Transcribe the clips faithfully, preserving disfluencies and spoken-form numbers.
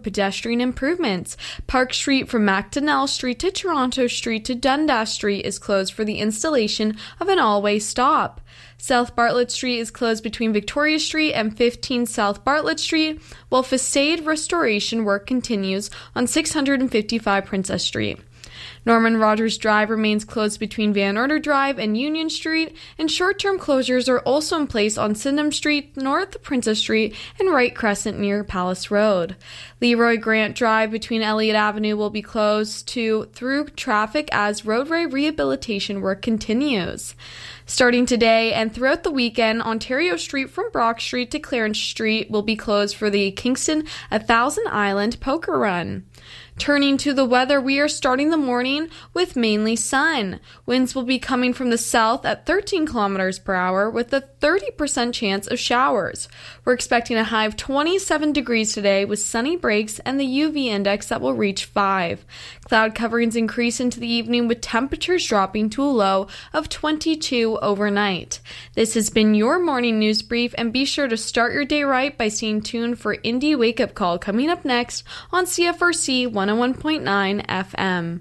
pedestrian improvements. Park Street from Macdonnell Street to Toronto Street to Dundas Street is closed for the installation of an all-way stop. South Bartlett Street is closed between Victoria Street and fifteen South Bartlett Street, while facade restoration work continues on six hundred fifty-five Princess Street. Norman Rogers Drive remains closed between Van Order Drive and Union Street, and short-term closures are also in place on Sydenham Street, north of Princess Street, and Wright Crescent near Palace Road. Leroy Grant Drive between Elliott Avenue will be closed to through traffic as roadway rehabilitation work continues. Starting today and throughout the weekend, Ontario Street from Brock Street to Clarence Street will be closed for the Kingston one thousand Island Poker Run. Turning to the weather, we are starting the morning with mainly sun. Winds will be coming from the south at thirteen kilometers per hour with a thirty percent chance of showers. We're expecting a high of twenty-seven degrees today with sunny breaks and the U V index that will reach five. Cloud coverings increase into the evening with temperatures dropping to a low of twenty-two overnight. This has been your morning news brief, and be sure to start your day right by staying tuned for Indie Wake Up Call coming up next on C F R C one oh one point nine F M.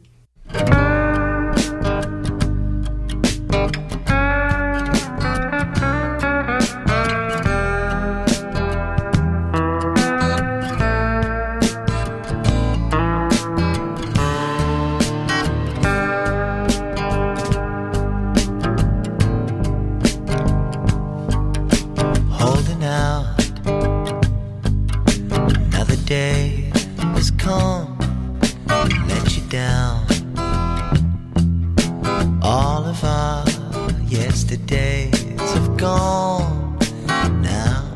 Holding out, another day has come. Let you down. All of our yesterdays have gone now.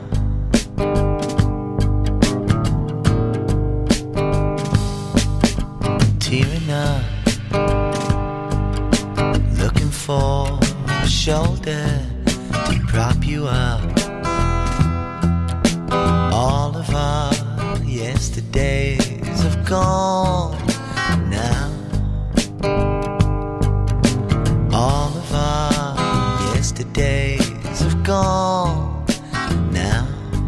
Tearing up, looking for a shoulder to prop you up. All of our yesterdays have gone now. All of our yesterdays have gone now.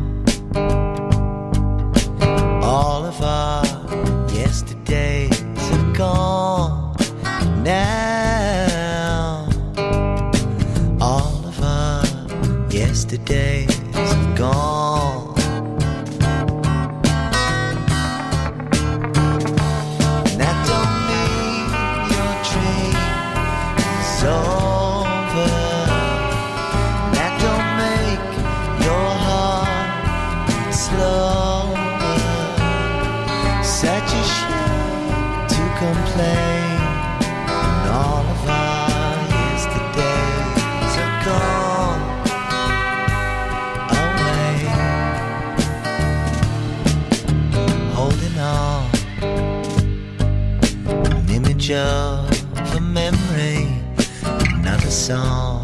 All of our yesterdays have gone now. All of our yesterdays have gone. Of a memory, another song.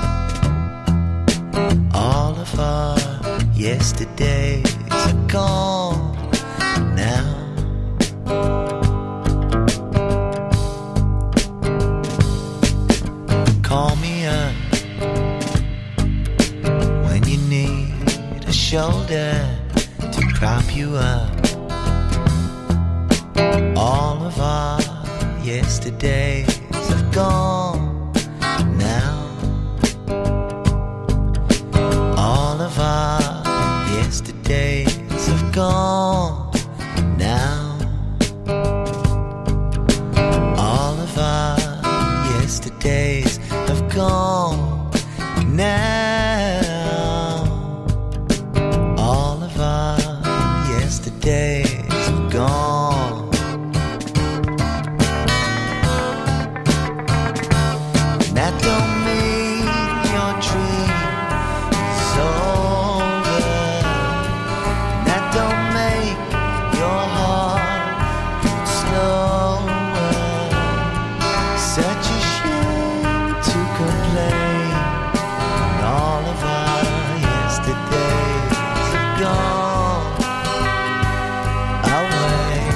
All of our yesterdays are gone now. Call me up when you need a shoulder to prop you up. All of our yesterdays have gone now. All of our yesterdays have gone now. All of our yesterdays have gone now. All of our yesterdays have gone. Away.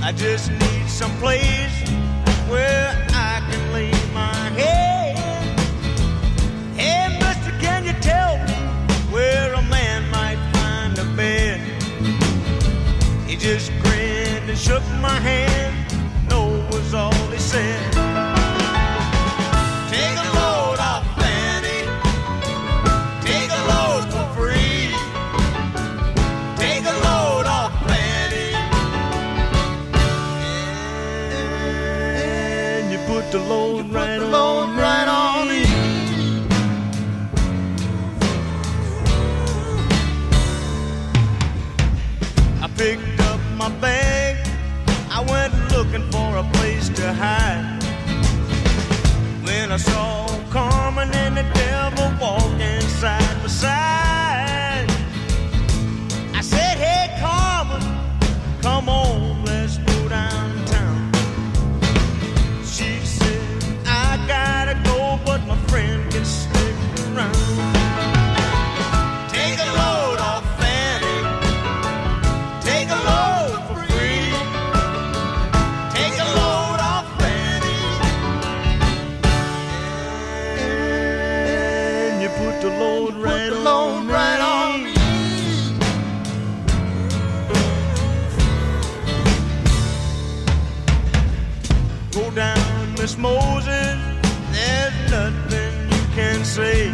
I just need some place where I can lay my head. Hey, mister, can you tell me where a man might find a bed? He just grinned and shook my hand. No was all he said. Take a load off Fanny. Take a load for free. Take a load off Fanny. And you put the load right on load me. Right on me. I picked up my bag. I went looking for a place to hide. When I saw Carmen and the devil walking side by side, I said, hey Carmen, come on, let's go downtown. She said, I gotta go, but my friend can stick around. Take a load off Fanny. Take a load for free. Take a load off Fanny. And you put the load right on load me. Right on me. Go down, Miss Moses. There's nothing you can say.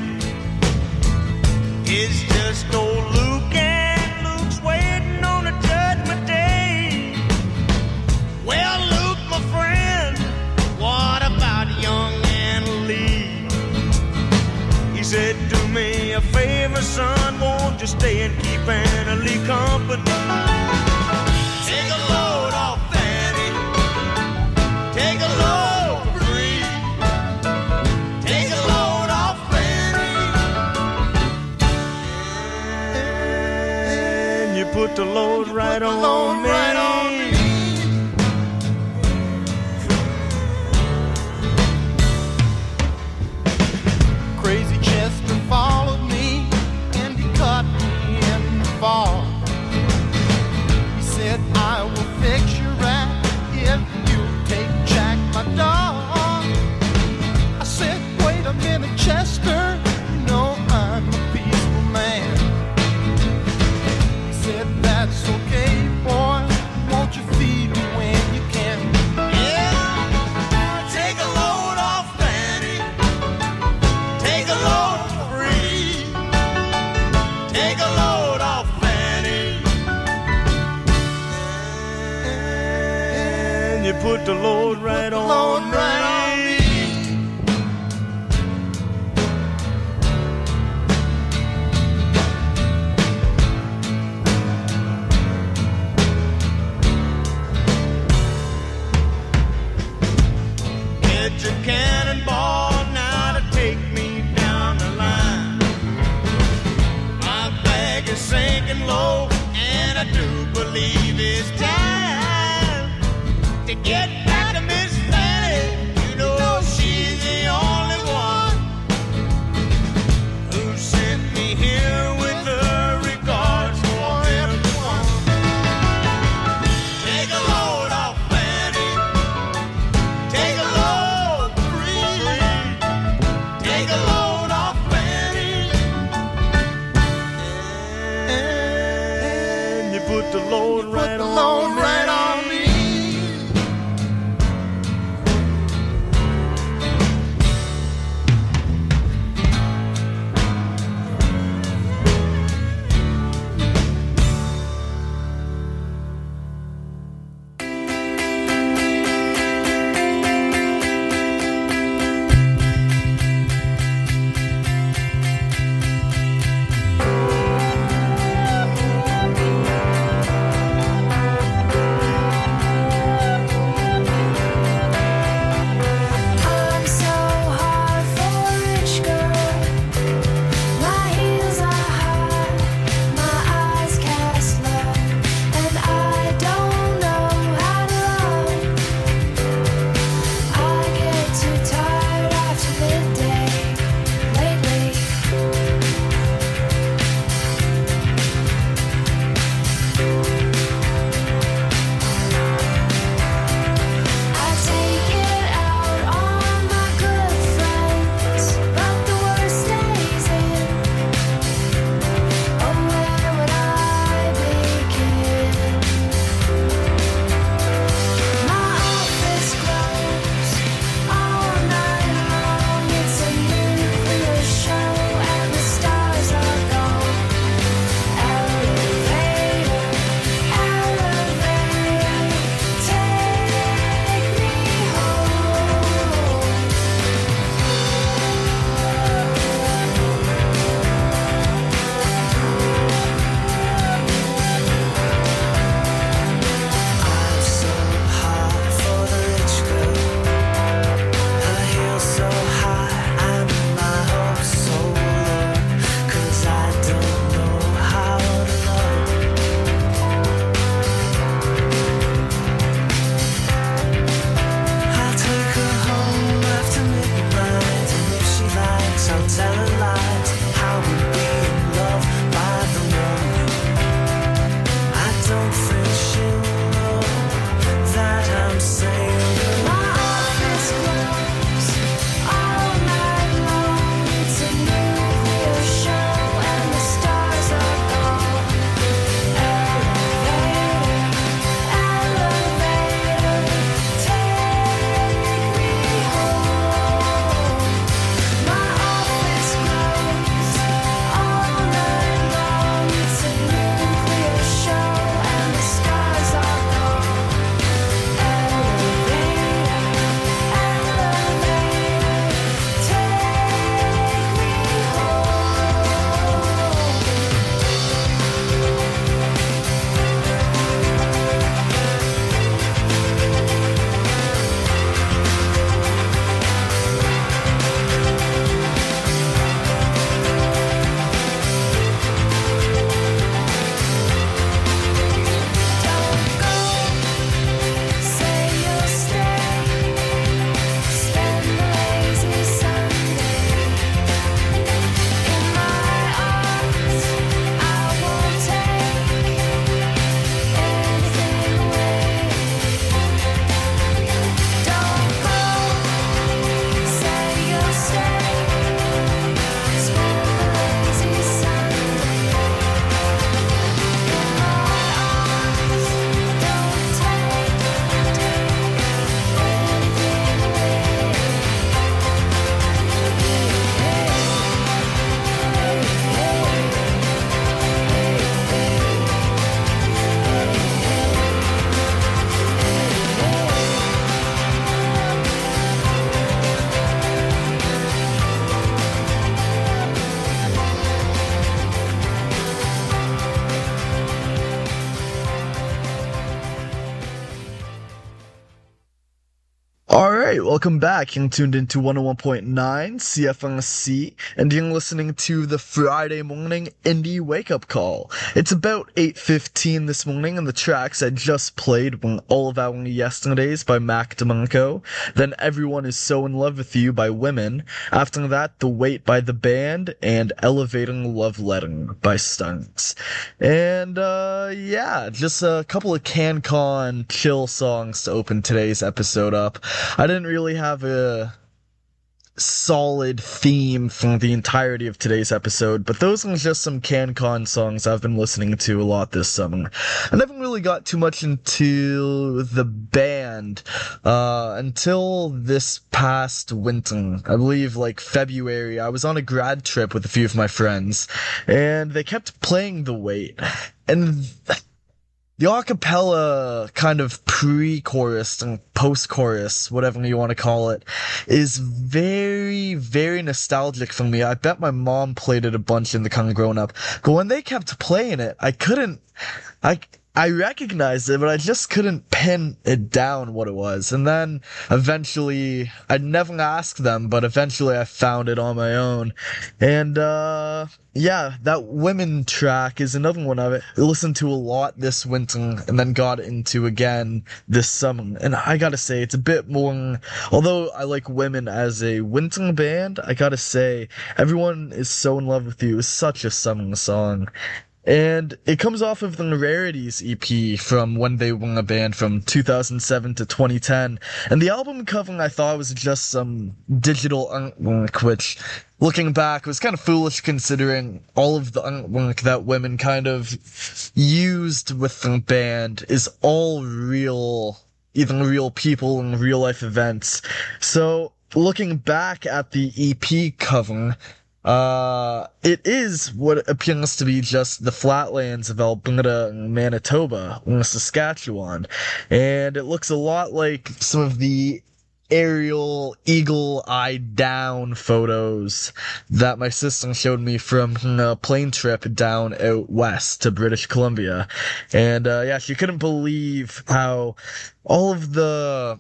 It's just old Luke, and Luke's waiting on a judgment day. Well, Luke, my friend, what about young Anna Lee? He said, do me a favor, son, won't you stay and keep Anna Lee company? Take a load off Fanny. Take a load for free. Take a load off Fanny. And you put the load right on load me. Right on me. Crazy Chester followed me and he caught me in the fall. He said, I will fix your rat if you take Jack, my dog. I said, wait a minute, Chester, you know I'm a peaceful man. He said, that's okay, boy, won't you feed me when you can? Yeah, take a load off Fanny. Take a load for free. Take a load off Fanny. And you put the load right on Load me. right on me. Get your cannonball now to take me down the line. My bag is sinking low, and I do believe it's time to get back to Miss Fanny. You know she's the only one who sent me here with her regards for everyone. Take a load off Fanny. Take a load free. Take a load off Fanny. And you put the load right Put the on load me. right on me. Alright, welcome back. You're tuned into one oh one point nine C F M C, and you're listening to the Friday morning indie wake-up call. It's about eight fifteen this morning, and the tracks I just played were All of Our Yesterdays by Mac DeMarco, then Everyone Is So In Love With You by Women, after that, The Wait by The Band, and Elevating Love Letter by Stunts. And, uh, yeah, just a couple of CanCon chill songs to open today's episode up. I didn't really have a solid theme for the entirety of today's episode, but those are just some CanCon songs I've been listening to a lot this summer. I never really got too much into the band uh until this past winter. I believe like February, I was on a grad trip with a few of my friends, and they kept playing The Wait, and the acapella kind of pre-chorus and post-chorus, whatever you want to call it, is very, very nostalgic for me. I bet my mom played it a bunch in the kind of growing up. But when they kept playing it, I couldn't, I, I recognized it, but I just couldn't pin it down what it was. And then eventually, I never asked them, but eventually I found it on my own. And, uh, yeah, that Women track is another one I've listened to a lot this winter and then got into again this summer. And I gotta say, it's a bit more, although I like Women as a winter band, I gotta say, Everyone Is So In Love With You is such a summer song. And it comes off of the Rarities E P from when they were a band from two thousand seven to twenty ten. And the album cover I thought was just some digital artwork, which, looking back, was kind of foolish considering all of the artwork that Women kind of used with the band is all real, even real people and real life events. So, looking back at the E P cover, Uh, it is what appears to be just the flatlands of Alberta and Manitoba, in Saskatchewan, and it looks a lot like some of the aerial eagle-eyed down photos that my sister showed me from a plane trip down out west to British Columbia. And, uh, yeah, she couldn't believe how all of the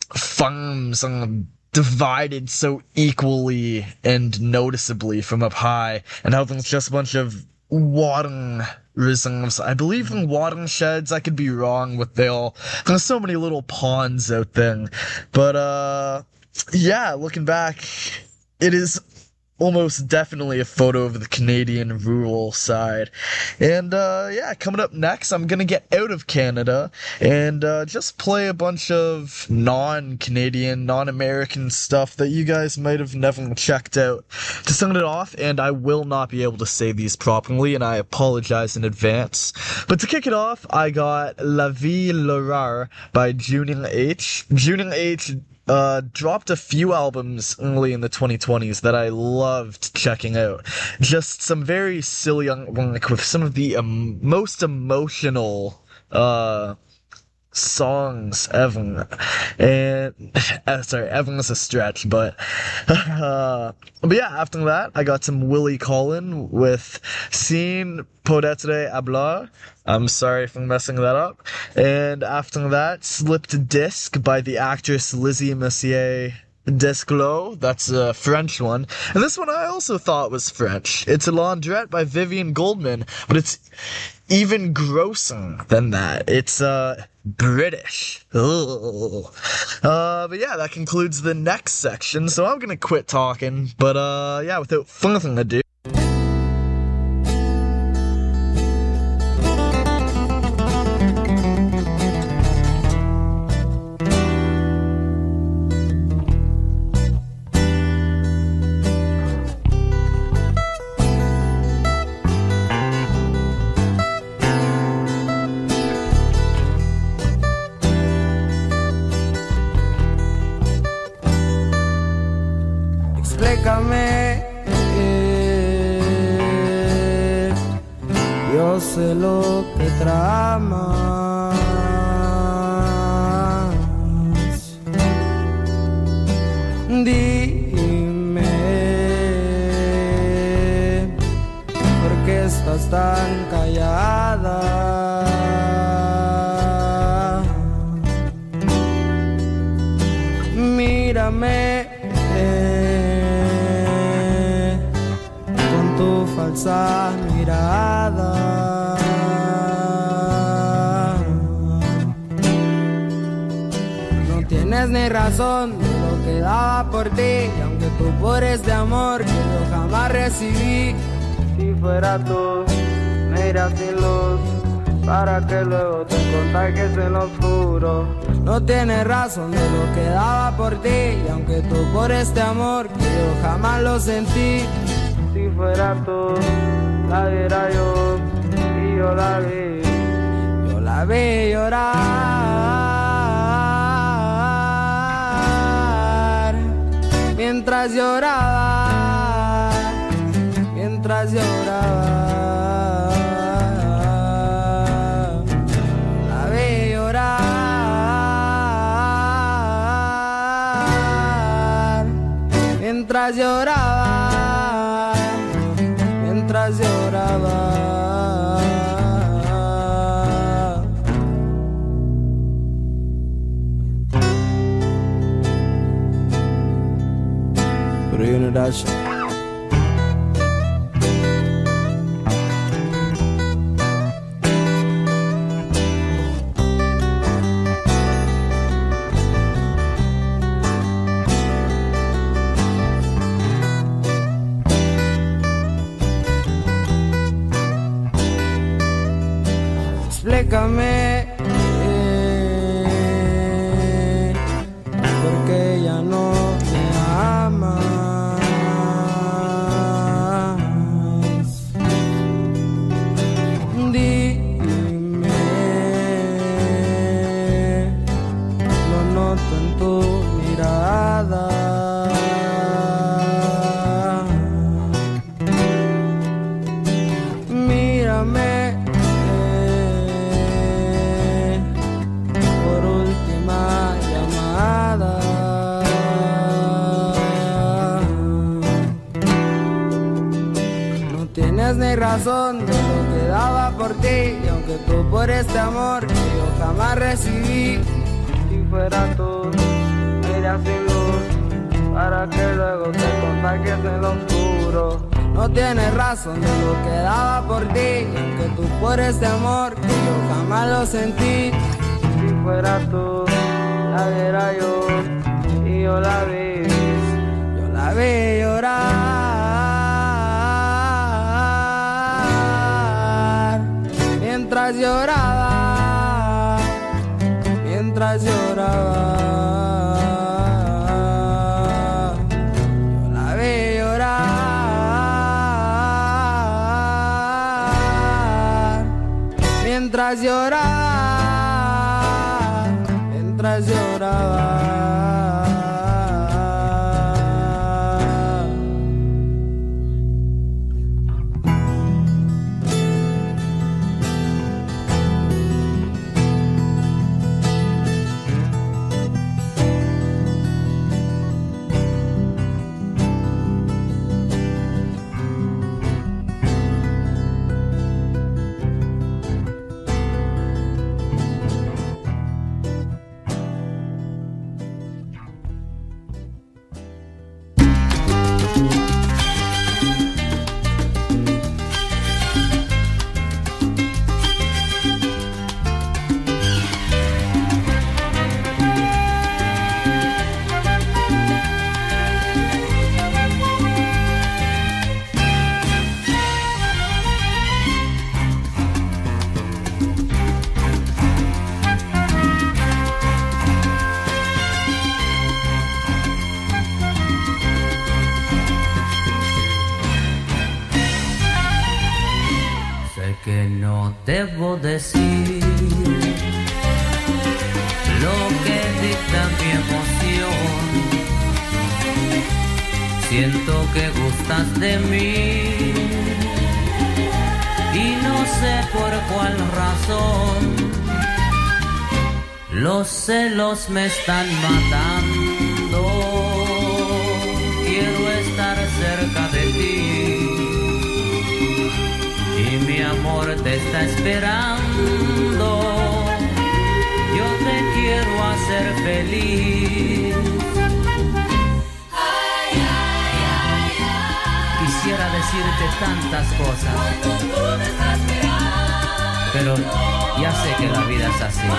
farms and divided so equally and noticeably from up high, and how there's just a bunch of watering reserves. I believe in watering sheds. I could be wrong with they all. There's so many little ponds out there. But, uh, yeah, looking back, it is almost definitely a photo of the Canadian rural side. And, uh, yeah, coming up next, I'm gonna get out of Canada and, uh, just play a bunch of non-Canadian, non-American stuff that you guys might have never checked out. To start it off, and I will not be able to say these properly, and I apologize in advance. But to kick it off, I got La Vie L'Horreur by Junior H. Junior H Uh, dropped a few albums early in the twenty twenties that I loved checking out. Just some very silly artwork with some of the um, most emotional, uh, songs ever. And, uh, sorry, ever is a stretch, but, uh, but yeah, after that, I got some Willie Collin with Sin Poder Hablar. I'm sorry for messing that up. And after that, Slipped Disc by the actress Lizzie Messier Desclos. That's a French one. And this one I also thought was French. It's a Laundrette by Vivian Goldman, but it's even grosser than that. It's, uh, British. Ugh. Uh, but yeah, that concludes the next section, so I'm gonna quit talking. But, uh, yeah, without further ado, explícame, eh, yo sé lo que tramas, dime por qué estás tan callada. falsa mirada. No tienes ni razón de lo que daba por ti, y aunque tú por este amor que yo jamás recibí, si fuera tú, me iría sin luz, para que luego te contagies en lo oscuro. No tienes razón de lo que daba por ti, y aunque tú por este amor que yo jamás lo sentí, si fuera tú, la viera yo, y yo la vi, yo la vi llorar, mientras lloraba, mientras lloraba. Mientras lloraba, mientras lloraba. Pero yo no era yo. Explícame eh, porque ya no me amas. Dime, lo noto en tu mirada. Mírame. Ni razón de lo que daba por ti, y aunque tú por este amor que yo jamás recibí, si fuera tú, me iría sin luz, para que luego te contagies en lo oscuro. No tienes razón de lo que daba por ti, y aunque tú por este amor que yo jamás lo sentí, si fuera tú, la viera yo, y yo la vi, yo la vi llorar. Mientras lloraba, mientras lloraba, yo la vi llorar. Mientras lloraba, mientras lloraba. Debo decir lo que dicta mi emoción. Siento que gustas de mí y no sé por cuál razón. Los celos me están matando. Quiero estar cerca de ti. Y mi amor te está esperando. Yo te quiero hacer feliz. Ay, ay, ay, ay. Quisiera decirte decirte tantas cosas, pero ya sé que la vida es así.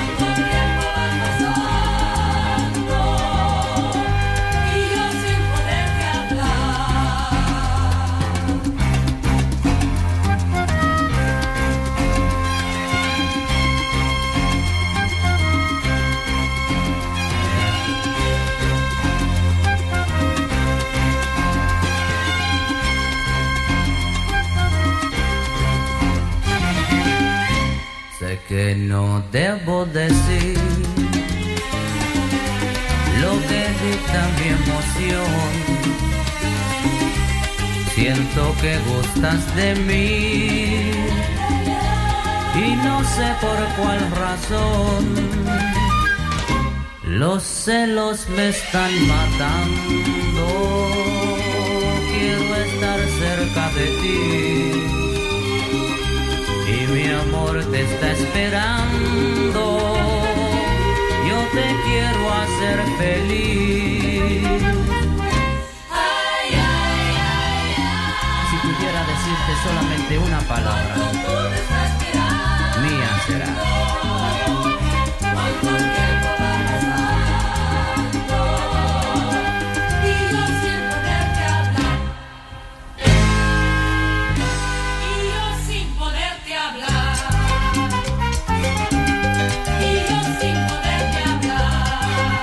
Que no debo decir lo que dicta mi emoción. Siento que gustas de mí y no sé por cuál razón. Los celos me están matando. Quiero estar cerca de ti. Y mi amor te está esperando. Yo te quiero hacer feliz. Ay, ay, ay, ay. Si pudiera decirte solamente una palabra, mía será. Cuánto tiempo va pasando y yo sin poderte hablar. Y yo sin poderte hablar. Y yo sin poderte hablar.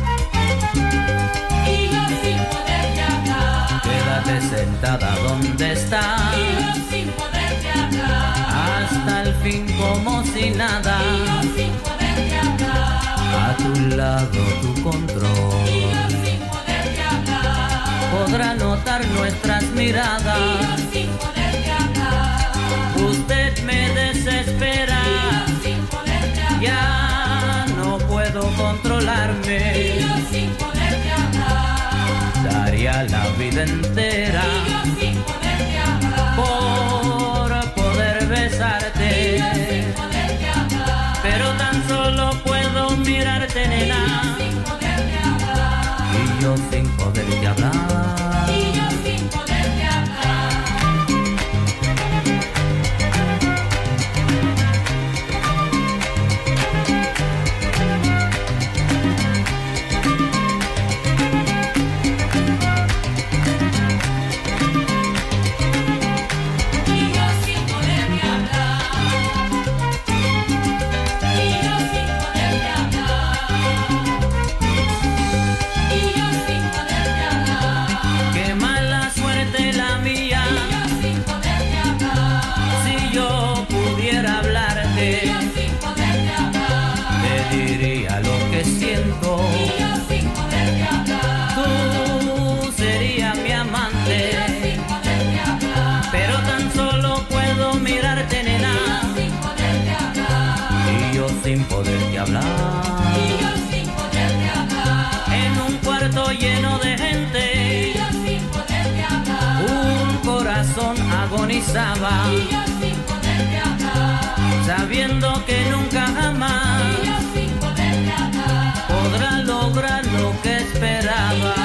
Y yo sin poderte hablar. Quédate sentada donde estás. Y yo sin poderte hablar. Hasta el fin como si nada. Y yo sin poderte hablar. A tu lado tu control. Y yo sin poderte hablar. Podrá notar nuestras miradas. Y yo sin poderte hablar. Usted me desespera. Y yo sin poderte hablar. Ya no puedo controlarme. Y yo sin poderte hablar. Daría la vida entera. Y yo sin poderte hablar. Por poder besarte. Y yo sin poderte hablar. Pero tan solo puedo mirarte, nena. Y yo sin poderte hablar. Y yo sin poderte hablar. Y yo sin poderte hablar. Sin poderte hablar. Y yo sin poderte hablar. En un cuarto lleno de gente. Y yo sin poderte hablar. Un corazón agonizaba. Y yo sin poderte hablar. Sabiendo que nunca jamás. Y yo sin poderte hablar. Podrá lograr lo que esperaba.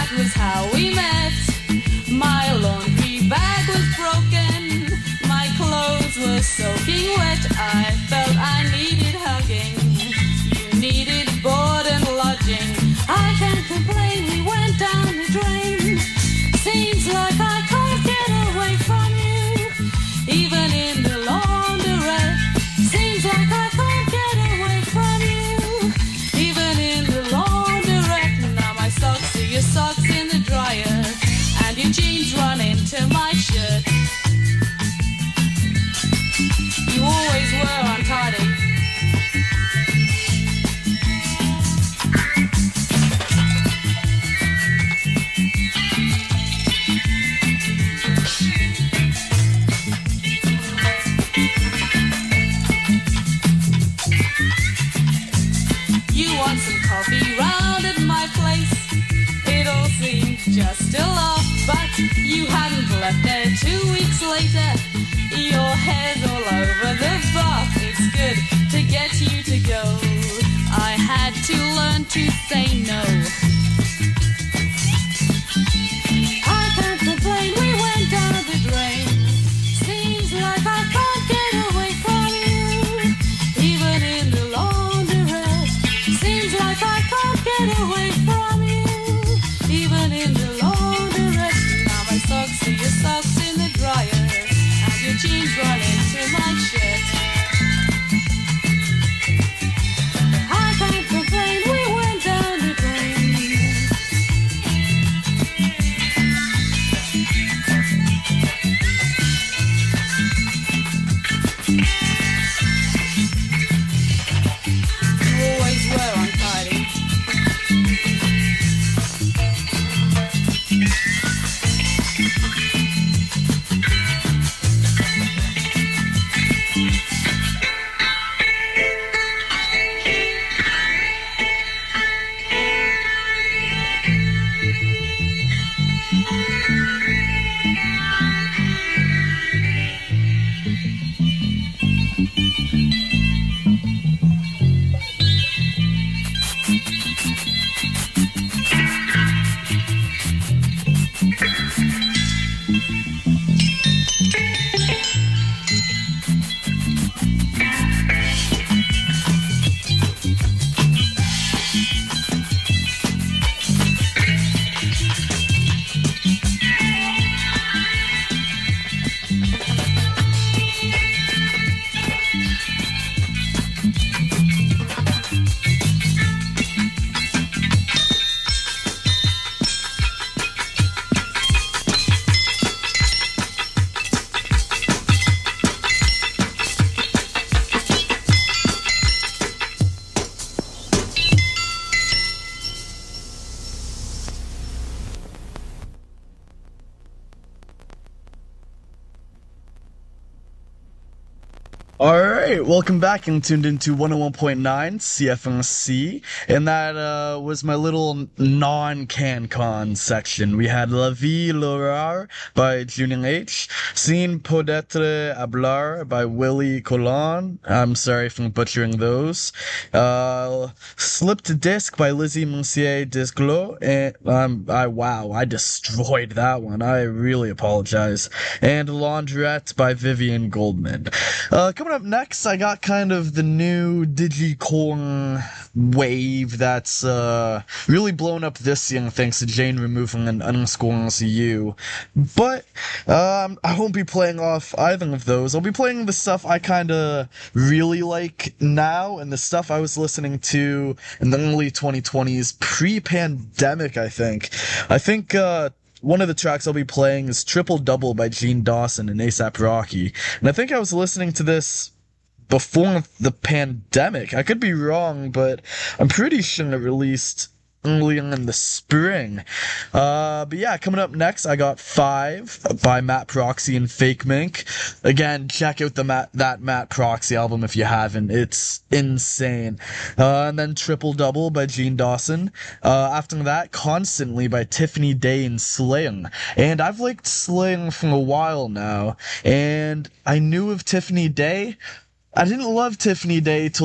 that was how we met. My laundry bag was broken, my clothes were soaking wet. I felt I needed hugging, you needed board and lodging. I can't complain, we went down the drain. Seems like I can't get away from you, even in the laundrette. Seems like I can't get away from you, even in the laundrette. Now my socks are your socks in the dryer, and your jeans run into my shirt. You always were untidy. You want some coffee round at my place? It all seemed just a laugh, but you hadn't left there two weeks later. Your hair's all over the bath. It's good to get you to go. I had to learn to say no. I can't complain, we went down the drain. Seems like I can't get away from you, even in the laundrette. Seems like I can't get away from you, even in the laundrette. Now my socks are your socks in the dryer, and your jeans run into my shirt. I can't complain, we went down the drain. You always were untidy. Alright, welcome back and tuned into one oh one point nine C F M C, and that uh, was my little non-CanCon section. We had La Vie L'Horreur by Junior H, Sin Podetre Hablar by Willie Colon, I'm sorry if I'm butchering those, uh, Slipped Disc by Lizzie Monsieur Desclos, and um, I, wow, I destroyed that one, I really apologize, and Laundrette by Vivian Goldman. Uh, coming up next, I got kind of the new Digicorn wave that's uh, really blown up this year thanks to Jane removing an underscore C U. But um, I won't be playing off either of those. I'll be playing the stuff I kind of really like now and the stuff I was listening to in the early twenty twenties, pre-pandemic, I think. I think uh, one of the tracks I'll be playing is Triple Double by Gene Dawson and A$AP Rocky. And I think I was listening to this before the pandemic. I could be wrong, but I'm pretty sure it released earlier in the spring. Uh, but yeah, coming up next, I got Five by Matt Proxy and Fake Mink. Again, check out the Matt, that Matt Proxy album if you haven't. It's insane. Uh, and then Triple Double by Gene Dawson. Uh, after that, Constantly by Tiffany Day and Sling. And I've liked Sling for a while now, and I knew of Tiffany Day. I didn't love Tiffany Day till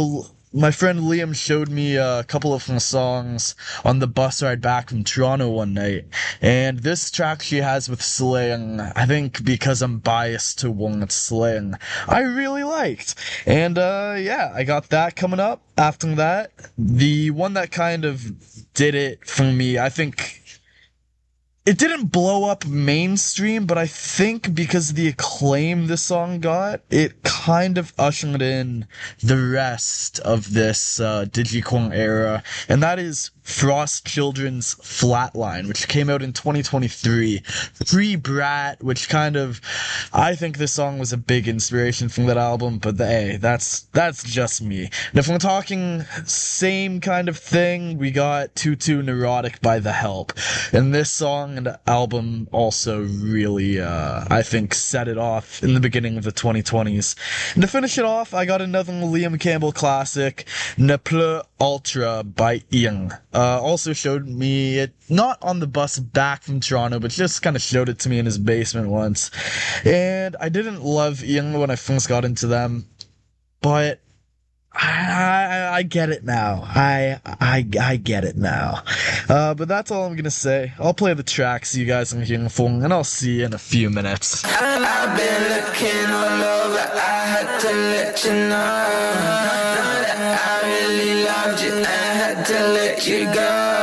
my friend Liam showed me a couple of songs on the bus ride back from Toronto one night, and this track she has with Sling, I think because I'm biased to Wong Sling, I really liked. And, uh, yeah, I got that coming up. After that, the one that kind of did it for me, I think, it didn't blow up mainstream, but I think because of the acclaim this song got, it kind of ushered in the rest of this uh, Digicong era, and that is Frost Children's Flatline, which came out in twenty twenty-three. Pre-Brat, which kind of, I think this song was a big inspiration from that album, but hey, that's, that's just me. And if we're talking same kind of thing, we got Tutu Neurotic by The Help. And this song and album also really, uh, I think set it off in the beginning of the twenty twenties. And to finish it off, I got another Liam Campbell classic, Ne Plus Ultra by Ian. Uh, also showed me it, not on the bus back from Toronto, but just kind of showed it to me in his basement once. And I didn't love Ian when I first got into them, but I, I, I get it now. I, I, I get it now. Uh, but that's all I'm gonna say. I'll play the tracks you guys are hearing for, and I'll see you in a few minutes. I've been looking all over, I had to let you know that I really loved you, I had to let you go.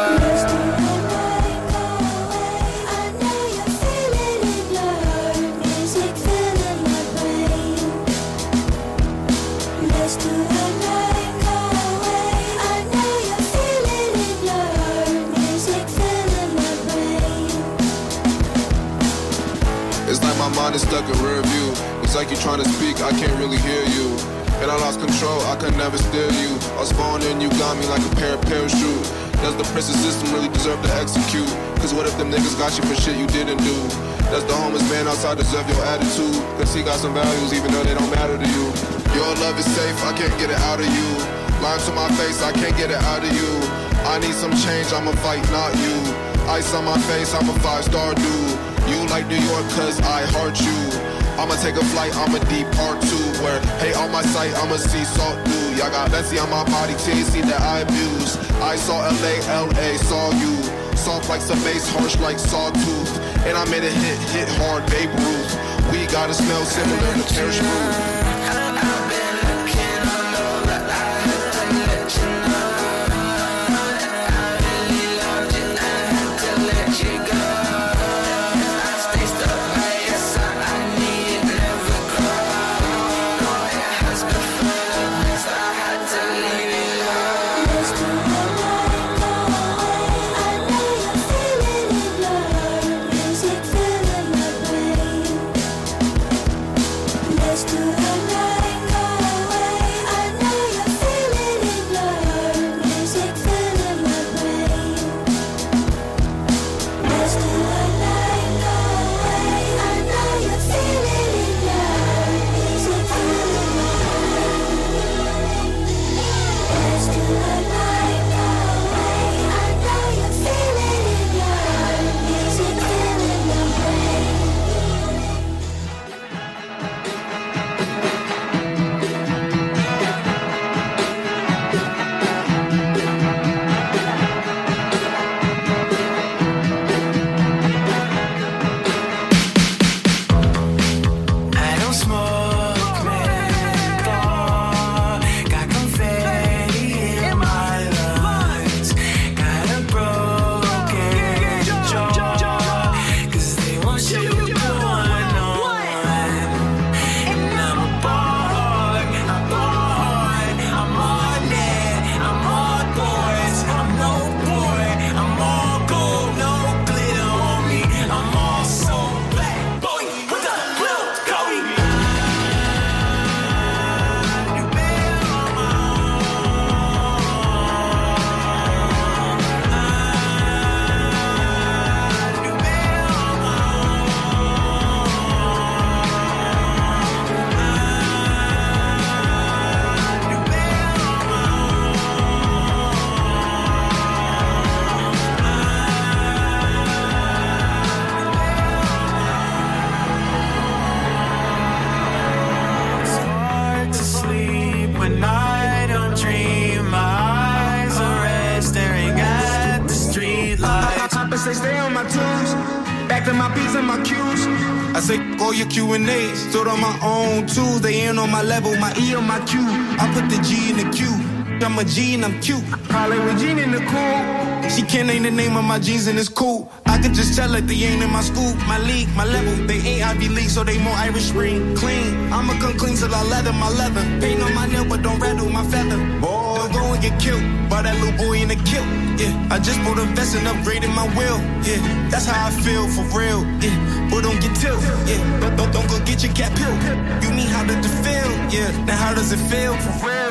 It's like my mind is stuck in rear view. It's like you're trying to speak, I can't really hear you. And I lost control, I could never steer you. I was born and you got me like a pair of parachute. Does the prison system really deserve to execute? Cause what if them niggas got you for shit you didn't do? Does the homeless man outside deserve your attitude? Cause he got some values even though they don't matter to you. Your love is safe, I can't get it out of you. Lying to my face, I can't get it out of you. I need some change, I'ma fight, not you. Ice on my face, I'm a five-star dude. You like New York cause I heart you. I'ma take a flight, I'ma depart too. Where, hey, on my sight, I'ma see salt dude. Y'all got Betsy on my body, T H C that I abuse. I saw L A, L A, saw you. Soft like some bass, harsh like sawtooth. And I made a hit, hit hard, Babe Ruth. We got a smell similar to Terrace Roof. stay on my toes. Back to my P's and my Q's. I say, all your Q and A's. Stood on my own tools. They ain't on my level, my E on my Q. I put the G in the Q. I'm a G and I'm cute. Holly with Jean in the cool. She can't name the name of my jeans and it's cool. I could just tell that they ain't in my school, my league, my level. They ain't Ivy League, so they more Irish Spring. Clean, I'ma come clean till I leather my leather. Paint on my nail, but don't rattle my feather. Boy, don't go and get killed by that little boy in the kilt. Yeah, I just bought a vest and upgraded my wheel. Yeah, that's how I feel for real. Yeah, but don't get tilt. Yeah, but don't, don't go get your cat pill. You mean how did it feel? Yeah, now how does it feel for real?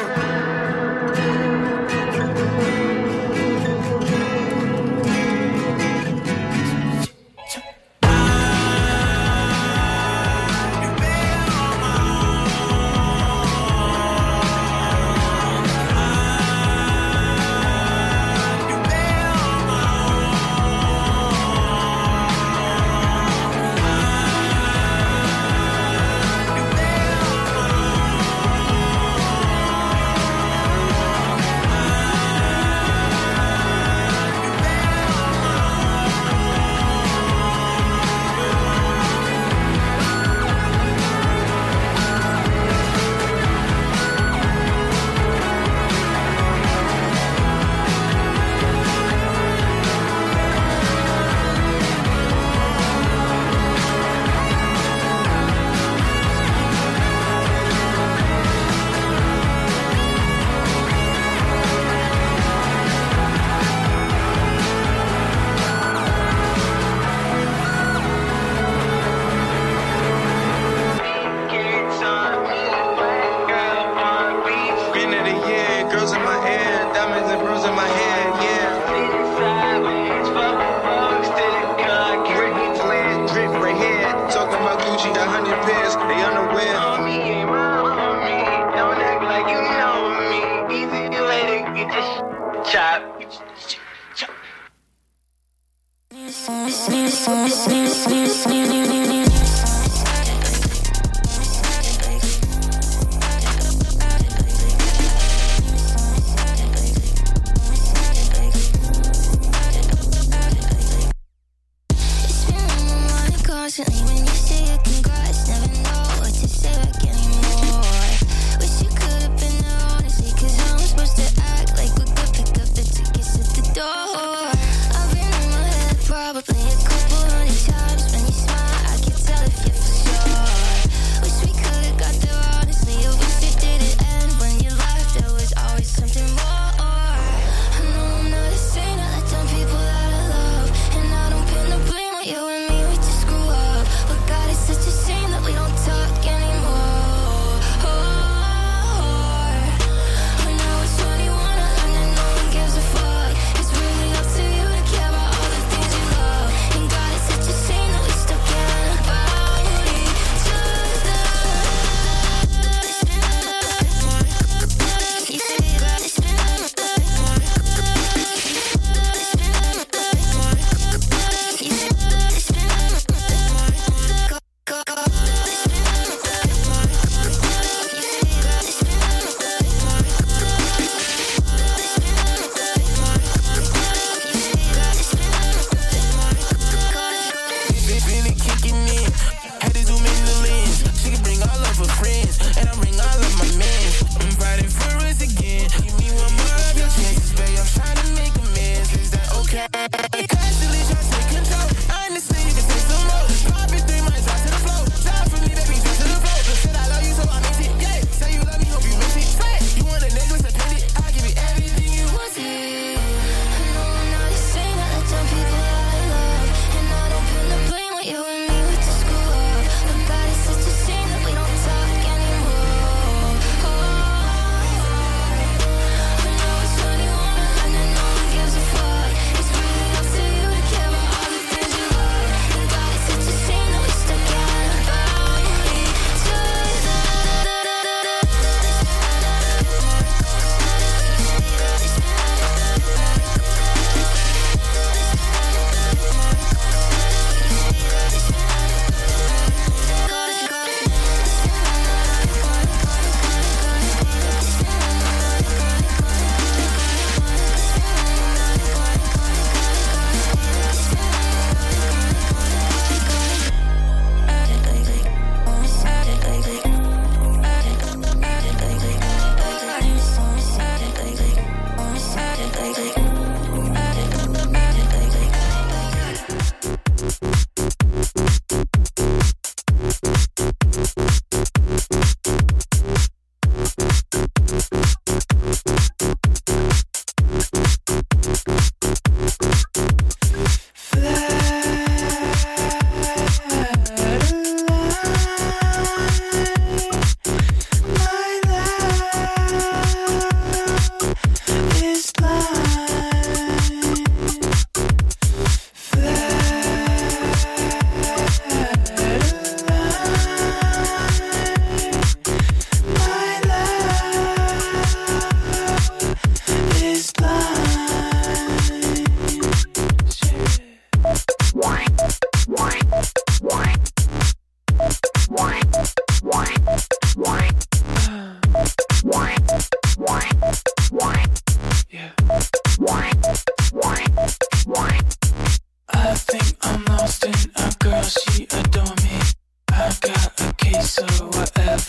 Screw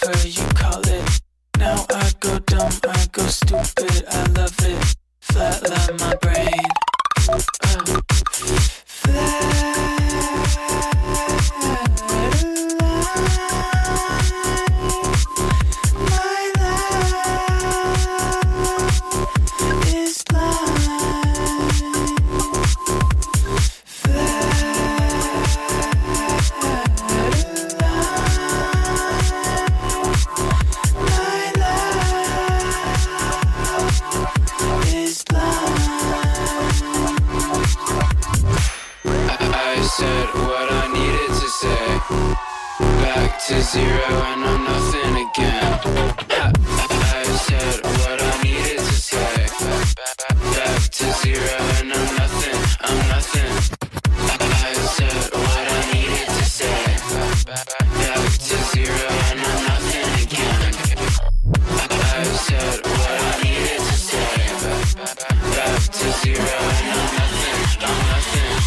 whatever you call it. Now I go dumb, I go stupid, I love it. Flatline my brain. Uh, to zero and I'm nothing again. I, I said what I needed to say. Back to zero and I'm nothing, I'm nothing. I said what I needed to say. Back to zero and I'm nothing again. I said what I needed to say. Back to zero and I'm nothing, I'm nothing.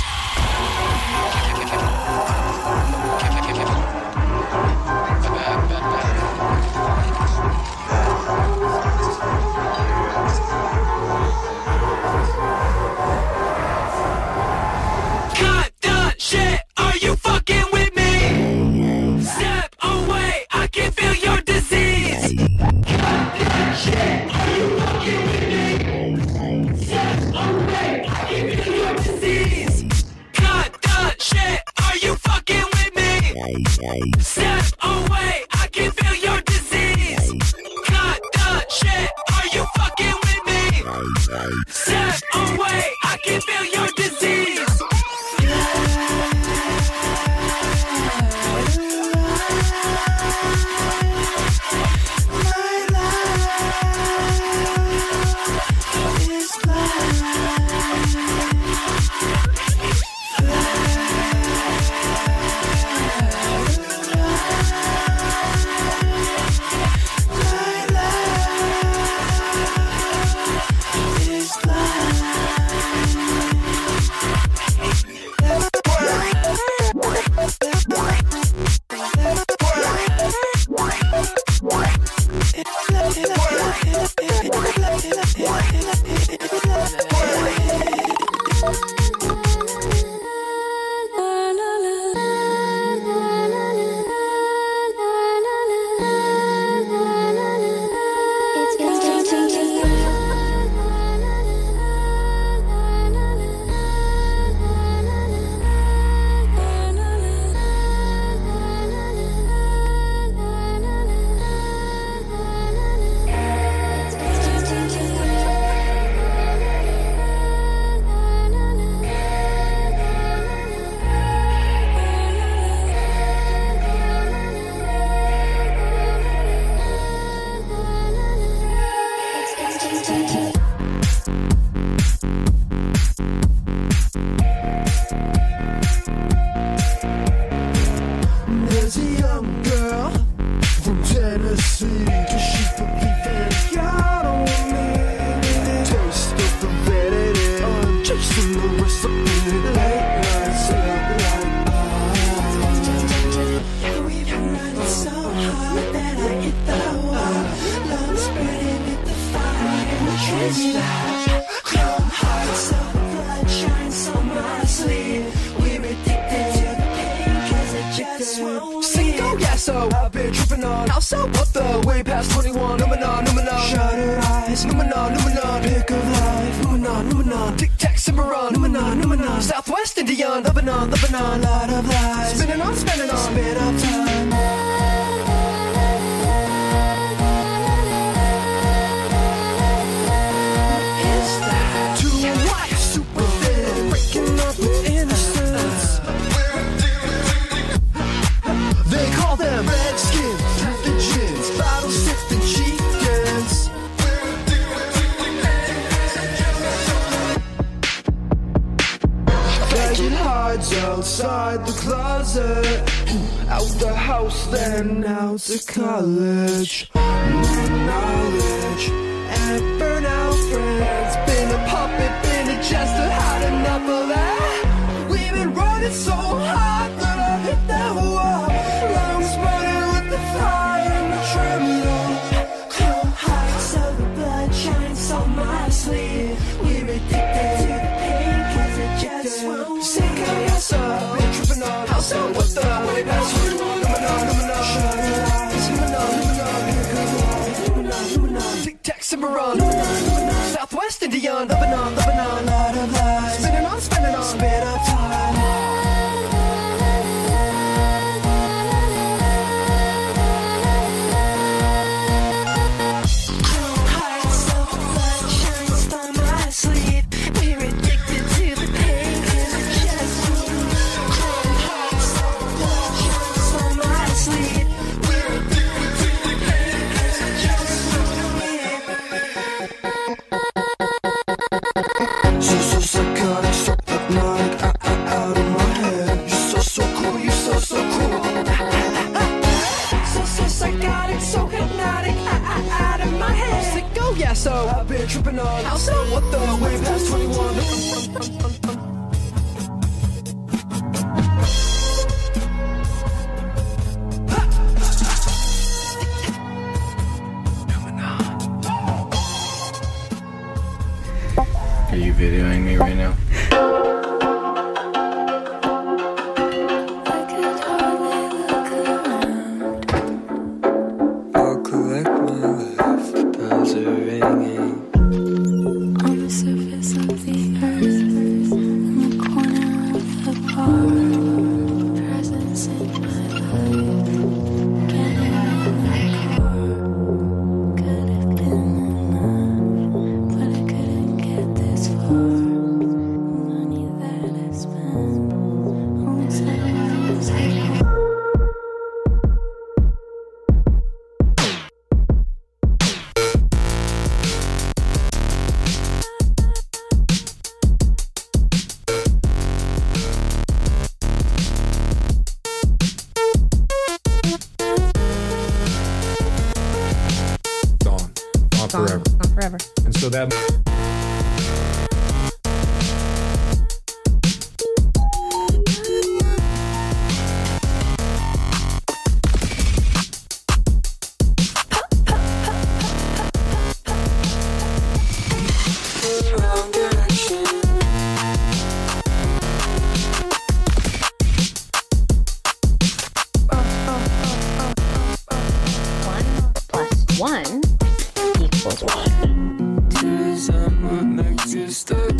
Step away, I can feel your disease. Cut the shit, are you fucking with me? Step away, I can feel your disease. There's a young girl from Tennessee. She believed in God only. Taste of the vanity, I'm chasing the recipe. Late nights out like we've been running so hard that I hit the wall. Love spreading with the fire and the trace that chrome heart, so the blood shines so modestly. We're addicted to the pain, cause it just won't single, yeah, so I've been tripping on. Now so what the way past twenty-one, Numenon, Numenon, shuttered eyes, Numenon, Numenon, pick of life, Numenon, Numenon, tic tac, Cimarron, Numenon, Numenon, Southwest Indian, Lebanon, Lebanon, lot of lies, spinning on, spinning on, spin of time. Outside the closet, out the house, then out to college. New knowledge and burnout friends. Been a puppet, been a jester, had enough of that. We've been running so hard that I hit that wall. Lungs burning with the fire and the Celine Dion, loving on, loving on, out of lies. Spinning on, spinning on, spin up time. So I've been tripping on house up. What the way past twenty-one. Are you videoing me right now? Forever. Not forever. And so that one equals one. Tous les amants n'existent